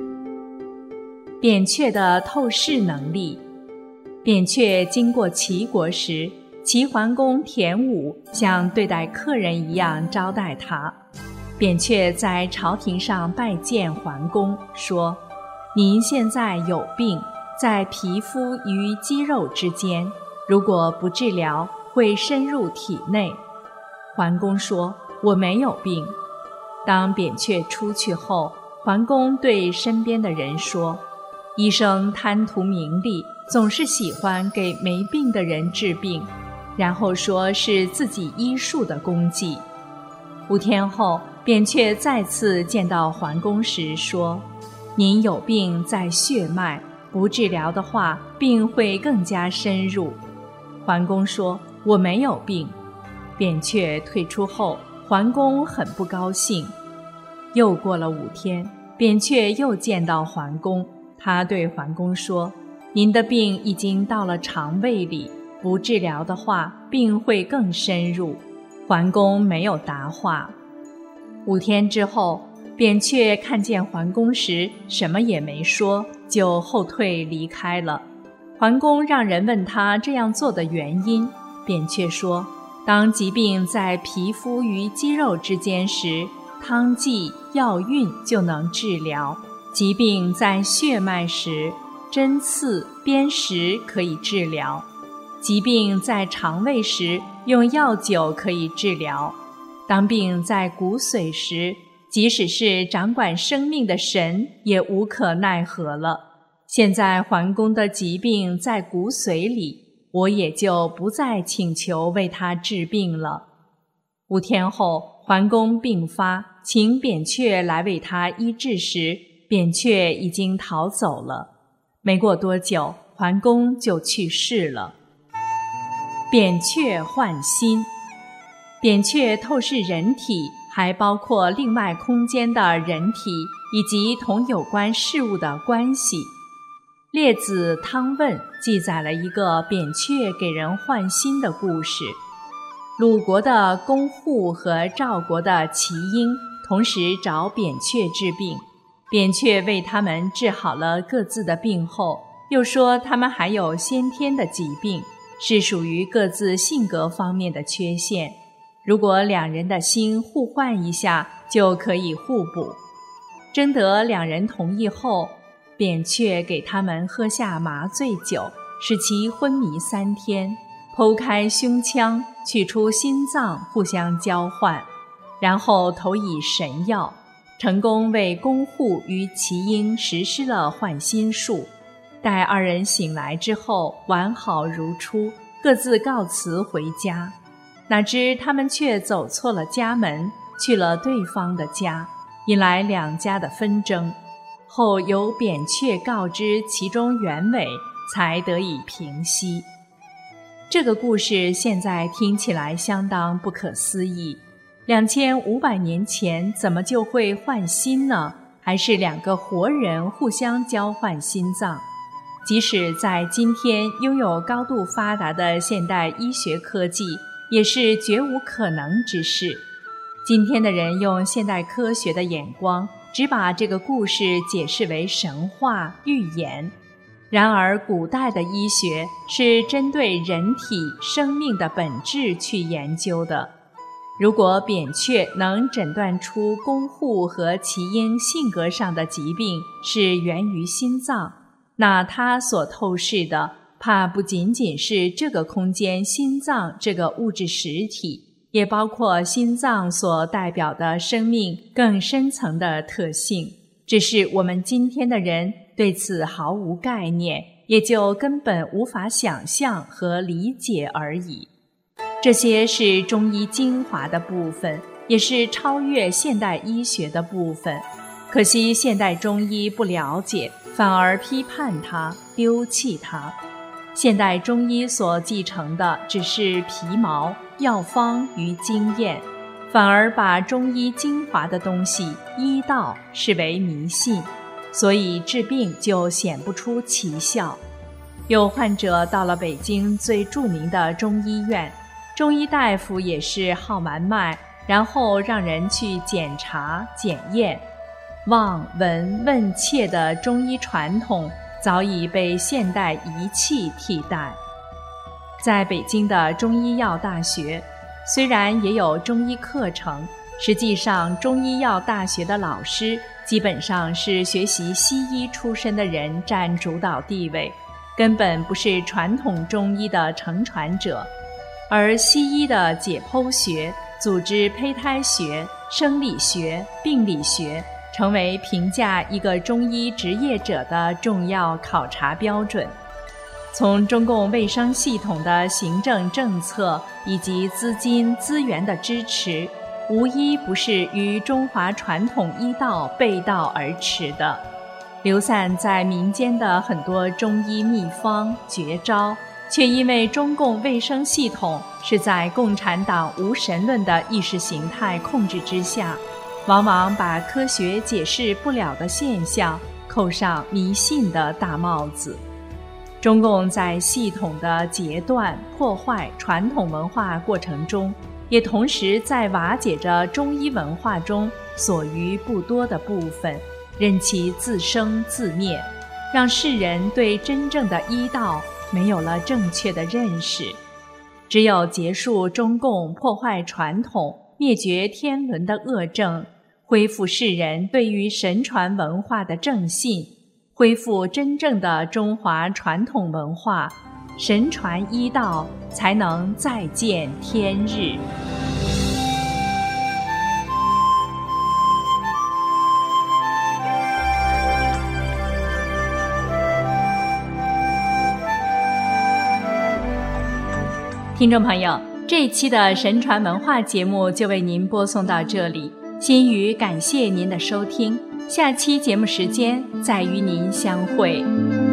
扁鹊的透视能力。扁鹊经过齐国时，齐桓公田武像对待客人一样招待他。扁鹊在朝廷上拜见桓公，说：“您现在有病，在皮肤与肌肉之间，如果不治疗，会深入体内。”桓公说：“我没有病。”当扁鹊出去后，桓公对身边的人说：“医生贪图名利，总是喜欢给没病的人治病，然后说是自己医术的功绩。”5天后，扁鹊再次见到桓公时说：“您有病在血脉，不治疗的话，病会更加深入。”桓公说：“我没有病。”扁鹊退出后，桓公很不高兴。又过了5天，扁鹊又见到桓公，他对桓公说：“您的病已经到了肠胃里，不治疗的话，病会更深入。”桓公没有答话。5天之后，扁鹊看见桓公时，什么也没说，就后退离开了。桓公让人问他这样做的原因，扁鹊说：“当疾病在皮肤与肌肉之间时，汤剂、药运就能治疗；疾病在血脉时，针刺、砭石可以治疗；疾病在肠胃时，用药酒可以治疗；当病在骨髓时，即使是掌管生命的神也无可奈何了。现在桓公的疾病在骨髓里，我也就不再请求为他治病了。”5天后，桓公病发，请扁鹊来为他医治时，扁鹊已经逃走了。没过多久，桓公就去世了。扁鹊换心。扁鹊透视人体，还包括另外空间的人体以及同有关事物的关系。列子《汤问》记载了一个扁鹊给人换心的故事。鲁国的公户和赵国的齐婴同时找扁鹊治病，扁鹊为他们治好了各自的病后，又说他们还有先天的疾病，是属于各自性格方面的缺陷。如果两人的心互换一下，就可以互补。征得两人同意后，扁鹊给他们喝下麻醉酒，使其昏迷3天，剖开胸腔，取出心脏，互相交换，然后投以神药，成功为公户与齐婴实施了换心术。待2人醒来之后，完好如初，各自告辞回家。哪知他们却走错了家门，去了对方的家，引来2家的纷争。后由扁鹊告知其中原委，才得以平息。这个故事现在听起来相当不可思议，2500年前怎么就会换心呢？还是2个活人互相交换心脏？即使在今天拥有高度发达的现代医学科技，也是绝无可能之事。今天的人用现代科学的眼光，只把这个故事解释为神话寓言。然而古代的医学是针对人体生命的本质去研究的。如果扁鹊能诊断出公户和齐婴性格上的疾病是源于心脏，那他所透视的怕不仅仅是这个空间心脏这个物质实体，也包括心脏所代表的生命更深层的特性，只是我们今天的人对此毫无概念，也就根本无法想象和理解而已。这些是中医精华的部分，也是超越现代医学的部分。可惜现代中医不了解，反而批判它，丢弃它。现代中医所继承的只是皮毛、药方与经验，反而把中医精华的东西医道视为迷信，所以治病就显不出奇效。有患者到了北京最著名的中医院，中医大夫也是号完脉， 然后让人去检查检验。望闻问切的中医传统早已被现代仪器替代。在北京的中医药大学，虽然也有中医课程，实际上中医药大学的老师基本上是学习西医出身的人占主导地位，根本不是传统中医的承传者。而西医的解剖学、组织胚胎学、生理学、病理学成为评价一个中医职业者的重要考察标准。从中共卫生系统的行政政策以及资金资源的支持，无一不是与中华传统医道背道而驰的。流散在民间的很多中医秘方绝招，却因为中共卫生系统是在共产党无神论的意识形态控制之下，往往把科学解释不了的现象扣上迷信的大帽子。中共在系统的截断、破坏传统文化过程中，也同时在瓦解着中医文化中所余不多的部分，任其自生自灭，让世人对真正的医道没有了正确的认识。只有结束中共破坏传统、灭绝天伦的恶政，恢复世人对于神传文化的正信，恢复真正的中华传统文化，神传医道才能再见天日。听众朋友，这一期的神传文化节目就为您播送到这里，心语感谢您的收听，下期节目时间再与您相会。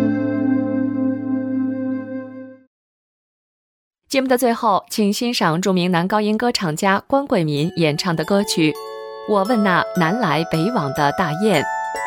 节目的最后，请欣赏著名男高音歌唱家关贵民演唱的歌曲《我问那南来北往的大雁》。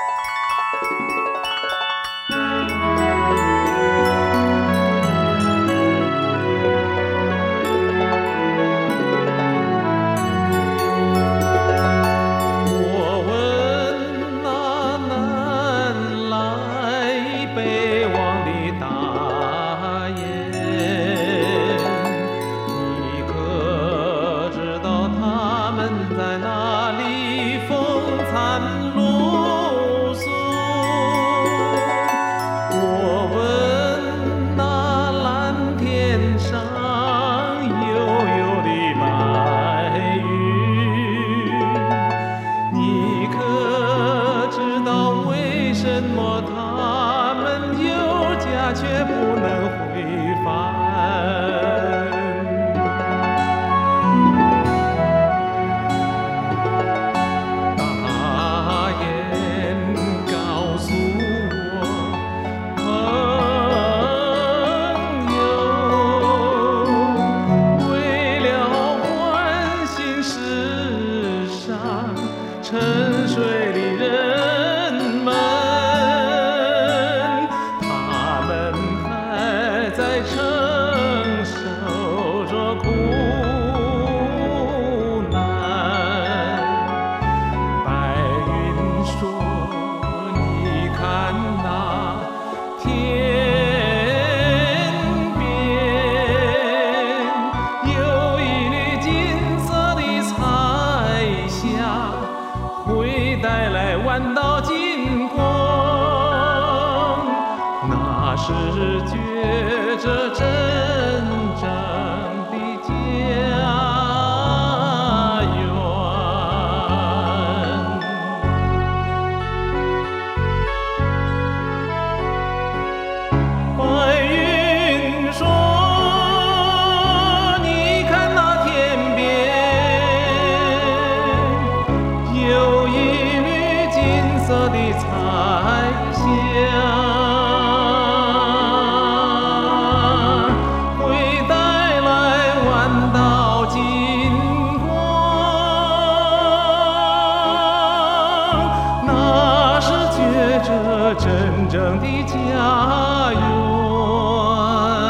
真正的家园，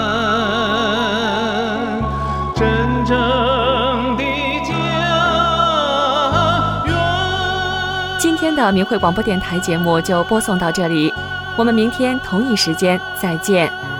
真正的家。 天的明慧广播电台节目就播送到这里，我们明天同一时间再见。